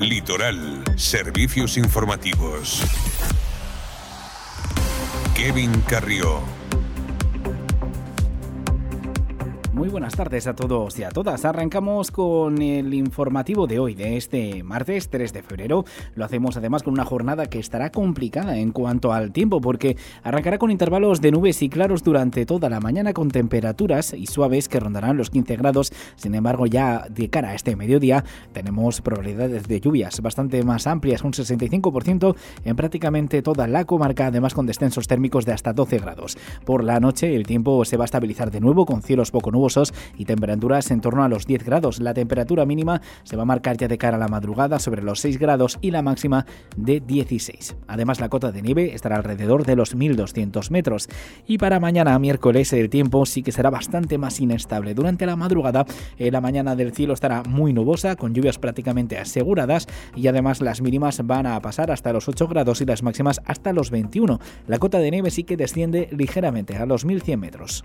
Litoral, servicios informativos. Kevin Carrió. Muy buenas tardes a todos y a todas. Arrancamos con el informativo de hoy, de este martes 3 de febrero. Lo hacemos además con una jornada que estará complicada en cuanto al tiempo, porque arrancará con intervalos de nubes y claros durante toda la mañana, con temperaturas y suaves que rondarán los 15 grados. Sin embargo, ya de cara a este mediodía tenemos probabilidades de lluvias bastante más amplias, un 65% en prácticamente toda la comarca, además con descensos térmicos de hasta 12 grados. Por la noche el tiempo se va a estabilizar de nuevo, con cielos poco nubosos y temperaturas en torno a los 10 grados. La temperatura mínima se va a marcar ya de cara a la madrugada sobre los 6 grados y la máxima de 16. Además, la cota de nieve estará alrededor de los 1.200 metros. Y para mañana, miércoles, el tiempo sí que será bastante más inestable. Durante la madrugada, la mañana del cielo estará muy nubosa, con lluvias prácticamente aseguradas, y además las mínimas van a pasar hasta los 8 grados y las máximas hasta los 21. La cota de nieve sí que desciende ligeramente a los 1.100 metros.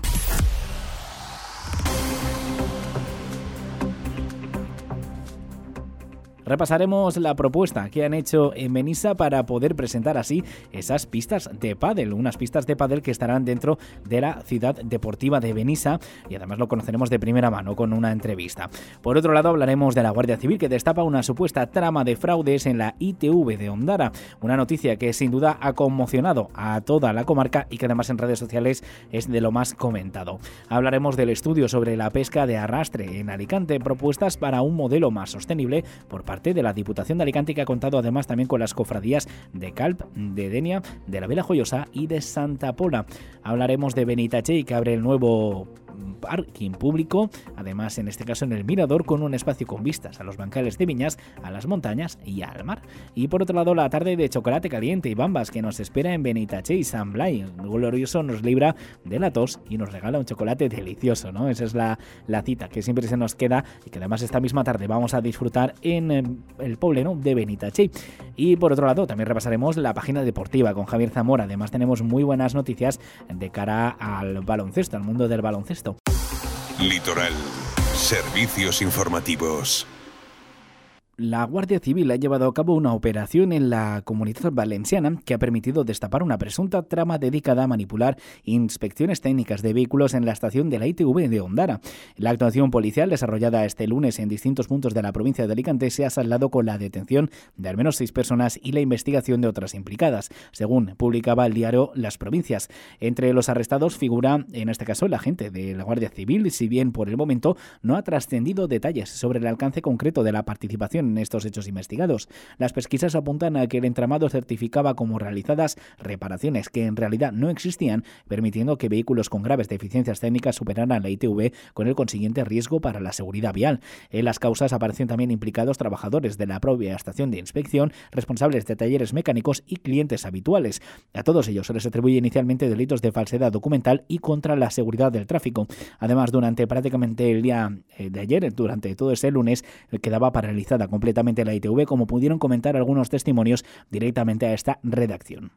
Repasaremos la propuesta que han hecho en Benissa para poder presentar así esas pistas de pádel, unas pistas de pádel que estarán dentro de la ciudad deportiva de Benissa, y además lo conoceremos de primera mano con una entrevista. Por otro lado, hablaremos de la Guardia Civil, que destapa una supuesta trama de fraudes en la ITV de Ondara, una noticia que sin duda ha conmocionado a toda la comarca y que además en redes sociales es de lo más comentado. Hablaremos del estudio sobre la pesca de arrastre en Alicante, propuestas para un modelo más sostenible por parte de la Diputación de Alicante, que ha contado además también con las cofradías de Calp, de Denia, de la Vela Joyosa y de Santa Pola. Hablaremos de Benitachell, que abre el nuevo parking público, además en este caso en el Mirador, con un espacio con vistas a los bancales de viñas, a las montañas y al mar. Y por otro lado, la tarde de chocolate caliente y bambas que nos espera en Benitachell. San Blai glorioso nos libra de la tos y nos regala un chocolate delicioso, ¿no? Esa es la cita que siempre se nos queda, y que además esta misma tarde vamos a disfrutar en el Pobleno de Benitachell. Y por otro lado, también repasaremos la página deportiva con Javier Zamora. Además tenemos muy buenas noticias de cara al baloncesto, al mundo del baloncesto. Litoral, servicios informativos. La Guardia Civil ha llevado a cabo una operación en la Comunitat Valenciana que ha permitido destapar una presunta trama dedicada a manipular inspecciones técnicas de vehículos en la estación de la ITV de Ondara. La actuación policial, desarrollada este lunes en distintos puntos de la provincia de Alicante, se ha saldado con la detención de al menos 6 personas y la investigación de otras implicadas, según publicaba el diario Las Provincias. Entre los arrestados figura, en este caso, el agente de la Guardia Civil, si bien por el momento no ha trascendido detalles sobre el alcance concreto de la participación en estos hechos investigados. Las pesquisas apuntan a que el entramado certificaba como realizadas reparaciones que en realidad no existían, permitiendo que vehículos con graves deficiencias técnicas superaran la ITV, con el consiguiente riesgo para la seguridad vial. En las causas aparecen también implicados trabajadores de la propia estación de inspección, responsables de talleres mecánicos y clientes habituales. A todos ellos se les atribuye inicialmente delitos de falsedad documental y contra la seguridad del tráfico. Además, durante prácticamente el día de ayer, durante todo ese lunes, quedaba paralizada completamente la ITV, como pudieron comentar algunos testimonios directamente a esta redacción.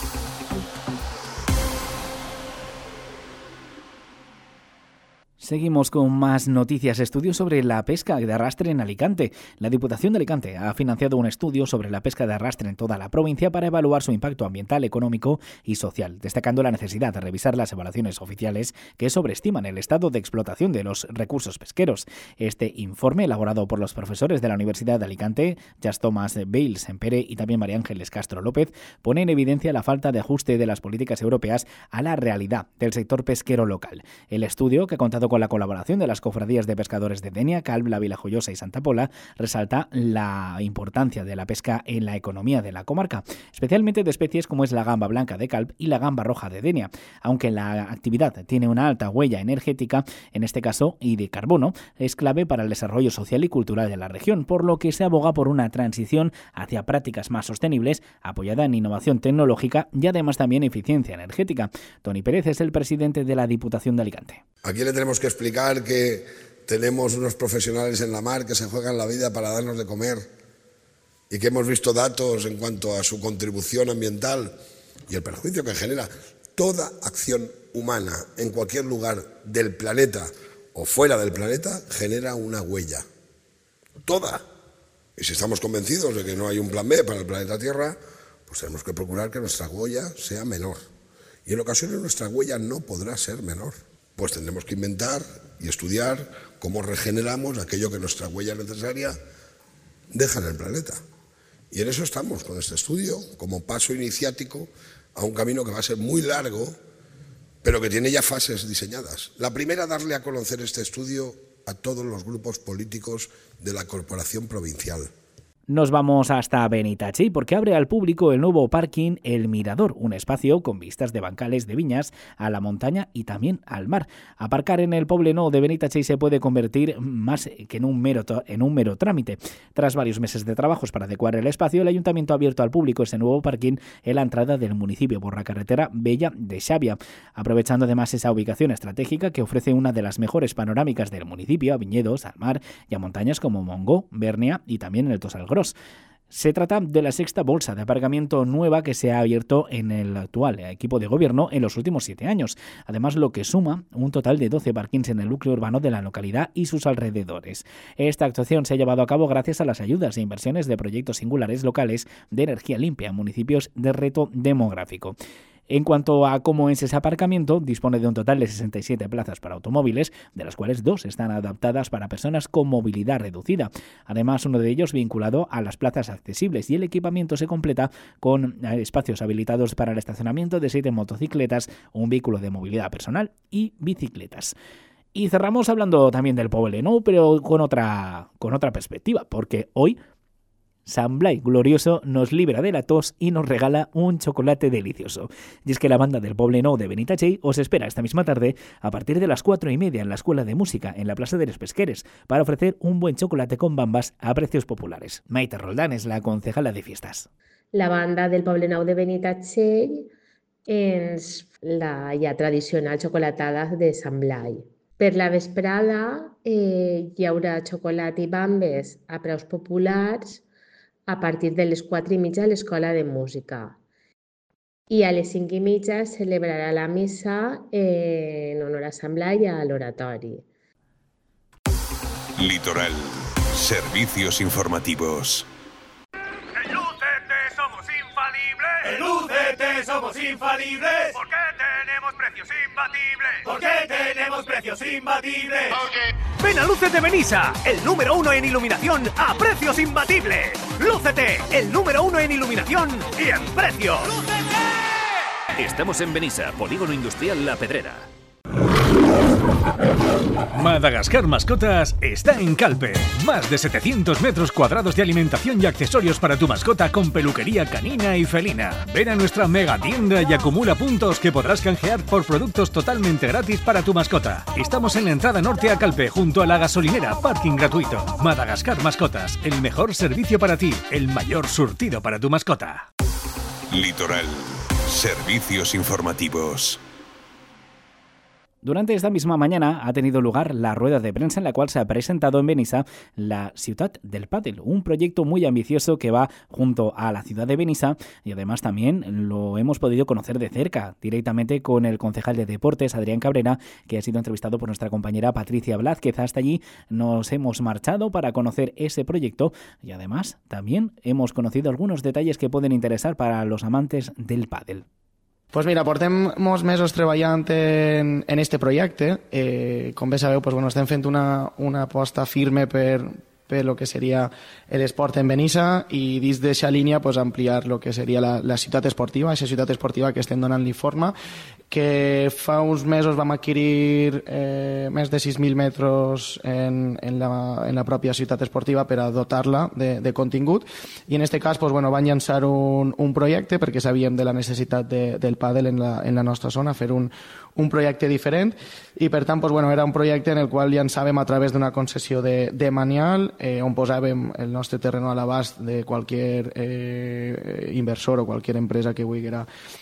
Seguimos con más noticias. Estudio sobre la pesca de arrastre en Alicante. La Diputación de Alicante ha financiado un estudio sobre la pesca de arrastre en toda la provincia para evaluar su impacto ambiental, económico y social, destacando la necesidad de revisar las evaluaciones oficiales que sobreestiman el estado de explotación de los recursos pesqueros. Este informe, elaborado por los profesores de la Universidad de Alicante, Jas Thomas Bales Empere y también María Ángeles Castro López, pone en evidencia la falta de ajuste de las políticas europeas a la realidad del sector pesquero local. El estudio, que ha contado con la colaboración de las cofradías de pescadores de Denia, Calp, la Vila Joyosa y Santa Pola, resalta la importancia de la pesca en la economía de la comarca, especialmente de especies como es la gamba blanca de Calp y la gamba roja de Denia. Aunque la actividad tiene una alta huella energética, en este caso, y de carbono, es clave para el desarrollo social y cultural de la región, por lo que se aboga por una transición hacia prácticas más sostenibles, apoyada en innovación tecnológica y además también eficiencia energética. Toni Pérez es el presidente de la Diputación de Alicante. Aquí le tenemos que explicar que tenemos unos profesionales en la mar que se juegan la vida para darnos de comer y que hemos visto datos en cuanto a su contribución ambiental y el perjuicio que genera. Toda acción humana en cualquier lugar del planeta o fuera del planeta genera una huella. Toda. Y si estamos convencidos de que no hay un plan B para el planeta Tierra, pues tenemos que procurar que nuestra huella sea menor. Y en ocasiones nuestra huella no podrá ser menor. Pues tendremos que inventar y estudiar cómo regeneramos aquello que nuestra huella necesaria deja en el planeta. Y en eso estamos con este estudio, como paso iniciático a un camino que va a ser muy largo, pero que tiene ya fases diseñadas. La primera, darle a conocer este estudio a todos los grupos políticos de la corporación provincial. Nos vamos hasta Benitatxell porque abre al público el nuevo parking El Mirador, un espacio con vistas de bancales de viñas a la montaña y también al mar. Aparcar en el Poblenou de Benitatxell se puede convertir más que en un mero trámite. Tras varios meses de trabajos para adecuar el espacio, el Ayuntamiento ha abierto al público ese nuevo parking en la entrada del municipio por la carretera Bella de Xavia, aprovechando además esa ubicación estratégica que ofrece una de las mejores panorámicas del municipio, a viñedos, al mar y a montañas como Montgó, Bernia y también el Tosalgros. Se trata de la sexta bolsa de aparcamiento nueva que se ha abierto en el actual equipo de gobierno en los últimos 7 años. Además, lo que suma un total de 12 parkings en el núcleo urbano de la localidad y sus alrededores. Esta actuación se ha llevado a cabo gracias a las ayudas e inversiones de proyectos singulares locales de energía limpia en municipios de reto demográfico. En cuanto a cómo es ese aparcamiento, dispone de un total de 67 plazas para automóviles, de las cuales 2 están adaptadas para personas con movilidad reducida. Además, uno de ellos vinculado a las plazas accesibles, y el equipamiento se completa con espacios habilitados para el estacionamiento de 7 motocicletas, un vehículo de movilidad personal y bicicletas. Y cerramos hablando también del Poblenou, pero con otra perspectiva, porque hoy San Blai Glorioso nos libra de la tos y nos regala un chocolate delicioso. Y es que la banda del Poblenou de Benitatxell os espera esta misma tarde a partir de las 4:30 en la Escuela de Música en la Plaza de los Pesqueres para ofrecer un buen chocolate con bambas a precios populares. Maite Roldán es la concejala de fiestas. La banda del Poblenou de Benitatxell és la ja tradicional xocolatada de Sant Blai. Per la vesprada hi haurà xocolata i bambes a preus populars a partir de les 4:30 a l'Escola de Música. I a les 5:30 es celebrarà la missa en honor a Sant Blai a l'oratori. Litoral. Servicios informativos. En UCT somos infalibles. En UCT somos infalibles. ¿Por qué tenemos precios imbatibles? ¿Por qué tenemos precios imbatibles? Ven a Lúcete Benissa, el número 1 en iluminación a precios imbatibles. Lúcete, el número 1 en iluminación y en precios. ¡Lúcete! Estamos en Benissa, Polígono Industrial La Pedrera. Madagascar Mascotas está en Calpe. Más de 700 metros cuadrados de alimentación y accesorios para tu mascota con peluquería canina y felina. Ven a nuestra mega tienda y acumula puntos que podrás canjear por productos totalmente gratis para tu mascota. Estamos en la entrada norte a Calpe, junto a la gasolinera, parking gratuito. Madagascar Mascotas, el mejor servicio para ti, el mayor surtido para tu mascota. Litoral. Servicios informativos. Durante esta misma mañana ha tenido lugar la rueda de prensa en la cual se ha presentado en Benissa la Ciutat del Pádel, un proyecto muy ambicioso que va junto a la ciudad de Benissa, y además también lo hemos podido conocer de cerca, directamente con el concejal de Deportes, Adrián Cabrera, que ha sido entrevistado por nuestra compañera Patricia Blázquez. Hasta allí nos hemos marchado para conocer ese proyecto y además también hemos conocido algunos detalles que pueden interesar para los amantes del pádel. Pues mira, portem molts mesos treballant en este projecte. Com bé sabeu, estem fent una aposta firme per lo que seria l'esport en Benissa i dins d'aquesta línia ampliar lo que seria la ciutat esportiva, aquesta ciutat esportiva que estem donant-li forma, que fa uns mesos vam adquirir més de 6.000 metres en la pròpia ciutat esportiva per a dotar-la de contingut, i en aquest cas van llançar un projecte perquè sabíem de la necessitat del pàdel en la nostra zona, fer un projecte diferent, i per tant era un projecte en el qual llançàvem a través d'una concessió de manial, on posàvem el nostre terreno a l'abast de qualsevol inversor o qualsevol empresa que vulguera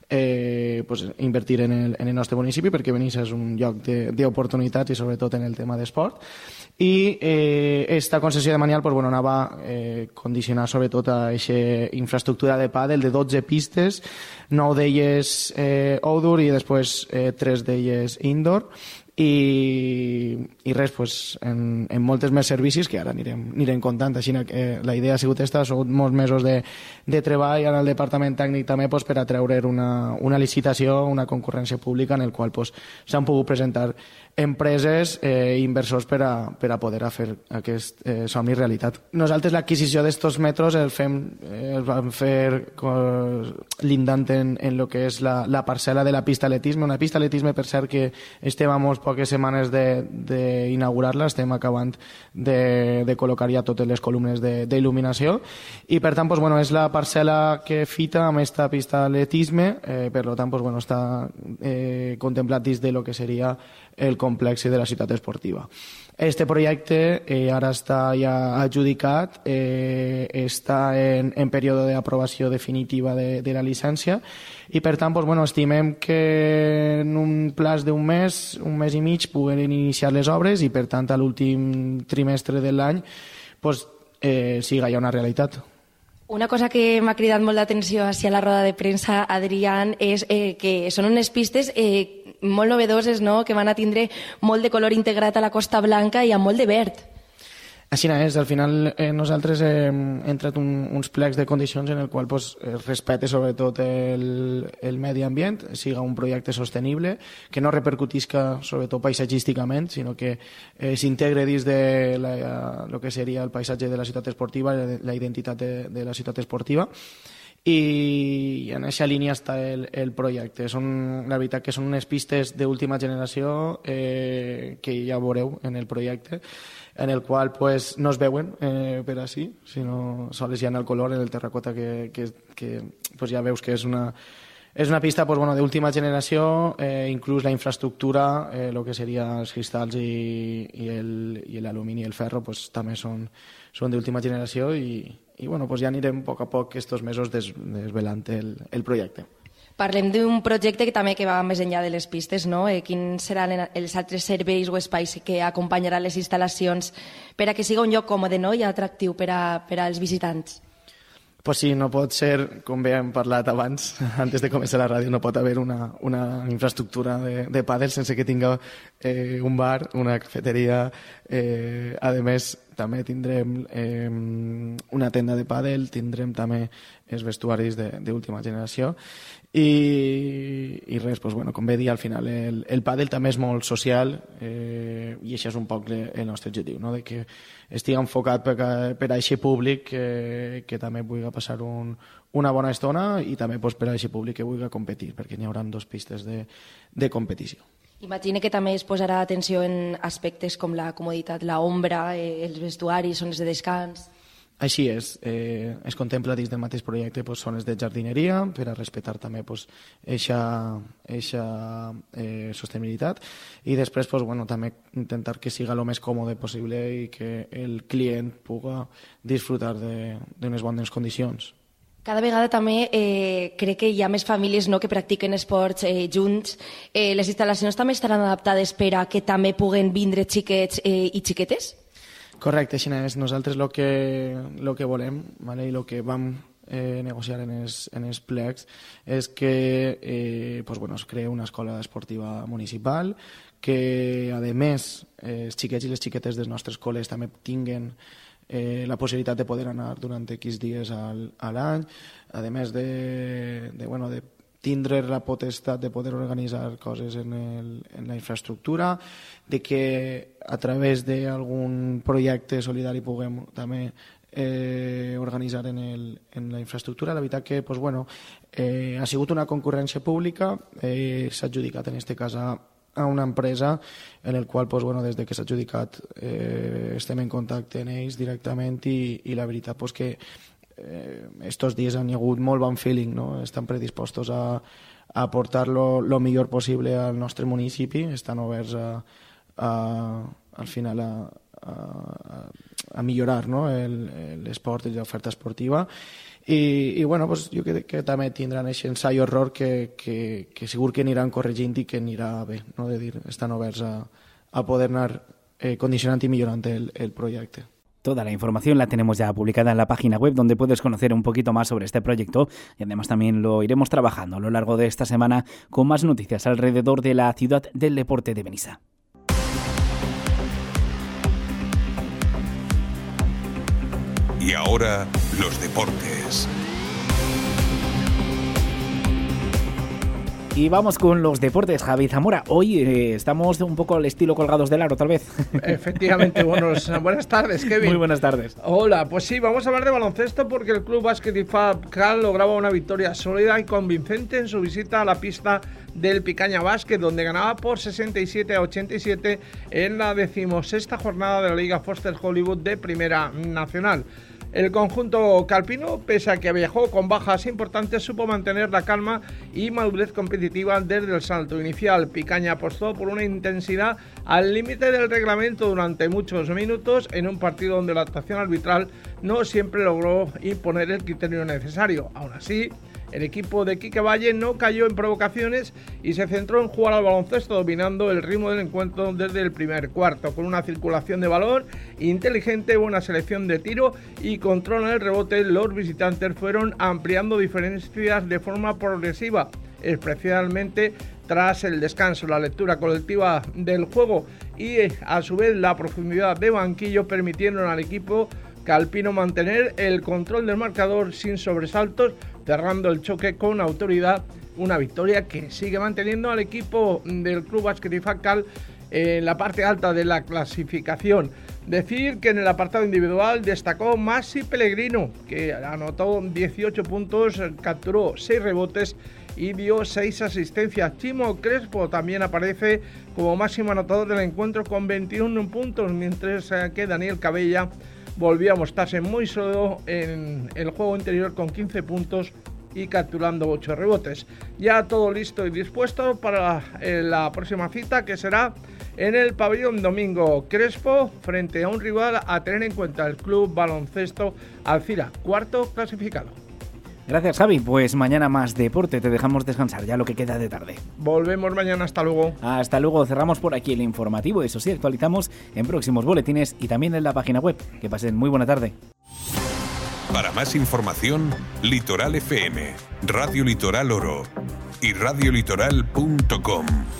invertir en el nostre municipi, perquè Benissa és un lloc d'oportunitats i sobretot en el tema d'esport. I aquesta concessió de manial anava a condicionar sobretot a aquesta infraestructura de pàdel de 12 pistes, 9 d'elles outdoor i després 3 d'elles indoor, i res, pues, en moltes més servicis que ara anirem comptant. Així que la idea ha sigut esta, ha sigut molts mesos de treball en el departament tècnic també pues, per a treure una licitació, una concurrència pública en el qual pues, s'han pogut presentar empreses i inversors per a poder fer aquest somni realitat. Nosaltres l'adquisició d'estos metros el vam fer lindant en lo que és la parcel·la de la pista atletisme, una pista atletisme per cert que estem a molt poques setmanes d'inaugurar-la, estem acabant de col·locar ja totes les columnes d'il·luminació i per tant pues, bueno, és la parcel·la que fita amb esta pista atletisme, per tant pues, bueno, està contemplat dins de lo que seria el complex de la ciutat esportiva. Este projecte ara està ja adjudicat, està en període d'aprovació definitiva de la llicència i per tant pues, bueno, estimem que en un plaç d'un mes i mig puguen iniciar les obres i per tant a l'últim trimestre de l'any pues, siga ja una realitat. Una cosa que m'ha cridat molt l'atenció a la roda de premsa, Adrián, és que són unes pistes molt novedoses, no? Que van a tindre molt de color integrat a la Costa Blanca i amb molt de verd. Així és, al final nosaltres hem entrat uns plecs de condicions en el qual pues, respecte sobretot el medi ambient, siga un projecte sostenible, que no repercutisca sobretot paisatgísticament, sinó que s'integre dins de lo que seria el paisatge de la ciutat esportiva, la identitat de la ciutat esportiva, i en aquesta línia està el projecte. La veritat que són unes pistes d'última generació que ja veureu en el projecte, en el qual pues, no es veuen per així, sinó sols hi ha el color, en el terracota que pues, ja veus que és una pista pues, bueno, d'última generació, inclús la infraestructura, el que seria els cristalls i l'alumini i el ferro pues, també són d'última generació i bueno, pues, ja anirem a poc estos mesos desvelant el projecte. Parlem d'un projecte que també va més enllà de les pistes, no? Quins seran els altres serveis o espais que acompanyaran les instal·lacions per a que siga un lloc còmode, no? I atractiu per als visitants? Pues sí, no pot ser, com bé hem parlat abans, antes de començar la ràdio, no pot haver una infraestructura de pàdel sense que tinga un bar, una cafeteria. A més, també tindrem una tenda de pàdel, tindrem també els vestuaris d'última generació i res, pues, bueno, com bé dir, al final el pàdel també és molt social i això és un poc el nostre objectiu, no? De que estigui enfocat per a aquest públic que també vulgui passar una bona estona i també pues, per a aquest públic que vulgui competir, perquè n'hi haurà 2 pistes de competició. Imagine que també es posarà atenció en aspectes com la comoditat, l'ombra, els vestuaris, zones de descans. Així és, es contempla dins del mateix projecte pues, zones de jardineria per a respectar també eixa sostenibilitat i després pues, bueno, també intentar que siga el més còmode possible i que el client pugui disfrutar d'unes bones condicions. Cada vegada també crec que hi ha més famílies, no, que practiquen esports junts. Les instal·lacions també estaran adaptades per a que també puguen vindre xiquets i xiquetes? Correcte, així és. Nosaltres el que volem, vale, i el que vam negociar en els plecs és que pues, bueno, es crea una escola esportiva municipal, que a més els xiquets i les xiquetes dels nostres col·les també tinguen la possibilitat de poder anar durant X dies a l'any, a més de tindre la potestat de poder organitzar coses en la infraestructura, de que a través d'algun projecte solidari puguem també organitzar en la infraestructura. La veritat que pues, bueno, ha sigut una concurrència pública, s'ha adjudicat en aquest cas a una empresa en el qual pues, bueno, des de que s'ha adjudicat estem en contacte amb ells directament i la veritat pues, que estos dies han hagut molt bon feeling, no? Estan predispostos a aportar lo millor possible al nostre municipi, estan oberts al final a millorar, no? L'esport i l'oferta esportiva i bueno, pues, jo crec que també tindran aquest ensai error que segur que aniran corregint i que anirà bé, no? De dir, estan oberts a poder anar condicionant i millorant el projecte. Toda la información la tenemos ya publicada en la página web donde puedes conocer un poquito más sobre este proyecto y además también lo iremos trabajando a lo largo de esta semana con más noticias alrededor de la ciudad del deporte de Benissa. Y ahora, los deportes. Y vamos con los deportes, Javi Zamora. Hoy estamos un poco al estilo colgados del aro, tal vez. Efectivamente, buenas tardes, Kevin. Muy buenas tardes. Hola, pues sí, vamos a hablar de baloncesto porque el Club Básquet IFAB Cal lograba una victoria sólida y convincente en su visita a la pista del Picaña Básquet, donde ganaba por 67-87 en la 16ª jornada de la Liga Foster Hollywood de Primera Nacional. El conjunto calpino, pese a que viajó con bajas importantes, supo mantener la calma y madurez competitiva desde el salto inicial. Picaña apostó por una intensidad al límite del reglamento durante muchos minutos en un partido donde la actuación arbitral no siempre logró imponer el criterio necesario. Aún así, el equipo de Quique Valle no cayó en provocaciones y se centró en jugar al baloncesto, dominando el ritmo del encuentro desde el primer cuarto, con una circulación de balón inteligente, buena selección de tiro y control en el rebote. Los visitantes fueron ampliando diferencias de forma progresiva, especialmente tras el descanso. La lectura colectiva del juego y a su vez la profundidad de banquillo permitieron al equipo calpino mantener el control del marcador sin sobresaltos, cerrando el choque con autoridad. Una victoria que sigue manteniendo al equipo del Club Básquet IFAB Cal en la parte alta de la clasificación. Decir que en el apartado individual destacó Masi Pellegrino, que anotó 18 puntos, capturó 6 rebotes y dio 6 asistencias. Chimo Crespo también aparece como máximo anotador del encuentro con 21 puntos, mientras que Daniel Cabella volvió a mostrarse muy sólido en el juego interior con 15 puntos y capturando 8 rebotes. Ya todo listo y dispuesto para la próxima cita, que será en el pabellón domingo. Crespo frente a un rival a tener en cuenta, el Club Baloncesto Alcira, cuarto clasificado. Gracias, Javi. Pues mañana más deporte. Te dejamos descansar ya lo que queda de tarde. Volvemos mañana. Hasta luego. Hasta luego. Cerramos por aquí el informativo. Eso sí, actualizamos en próximos boletines y también en la página web. Que pasen muy buena tarde. Para más información, Litoral FM, Radio Litoral Oro y radiolitoral.com.